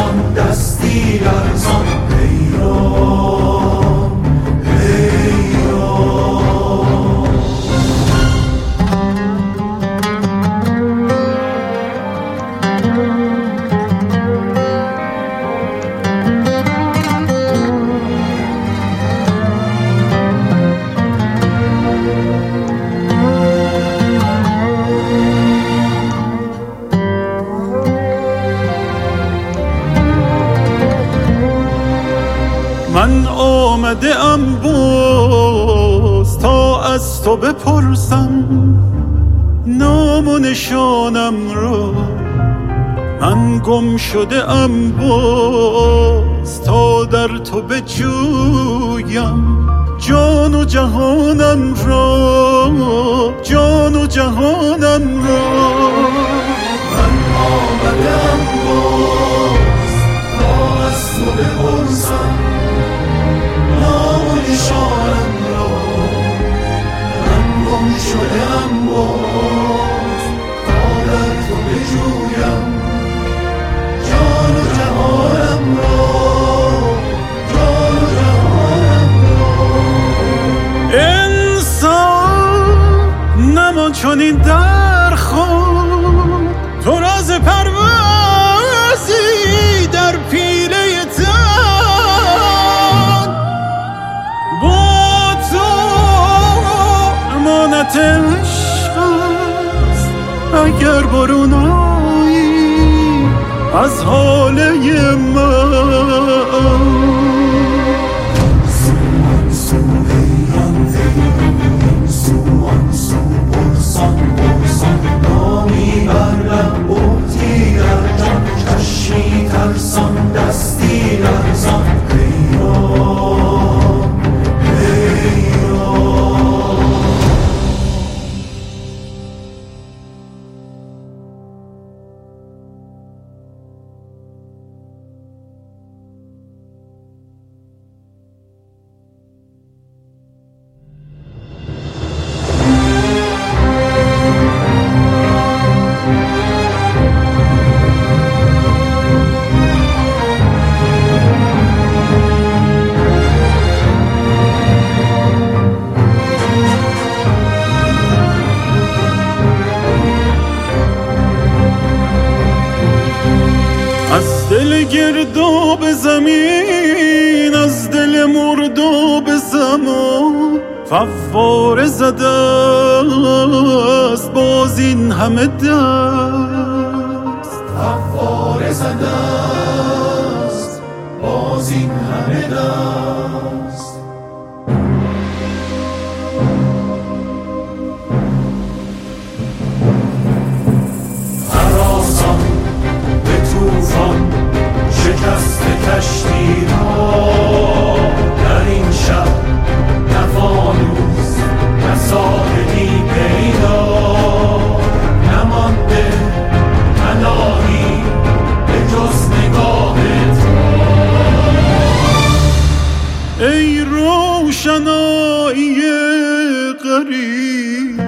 لرزان دستی لرزان حیران حیران. من آمده ام باز تا از تو بپرسم نام و نشانم را. من گم شده ام باز تا در تو بجویم جان و جهانم را، جان و جهانم را. من آمده ام باز تا از تو بپرسم نام و نشانم را. من گم شده ام باز تا در تو بجویم جان و جهانم را، جان و جهانم را. انسان نمان چنین در خود، تو راز پروازی در پیله تن. با تو امانت عشق است اگر برونایی از حاله من. لرزان دستی لرزان حیران حیران. از دل گرداب زمین، از دل مرداب زمان فواره زده است باز این همه دست. فواره زده است باز این همه دست. هراسان به طوفان شکست کشتی را در این شب، نه فانوس نه ساحلی پیدا نمانده پناهی به جز نگاهت. ای روشنایی غریب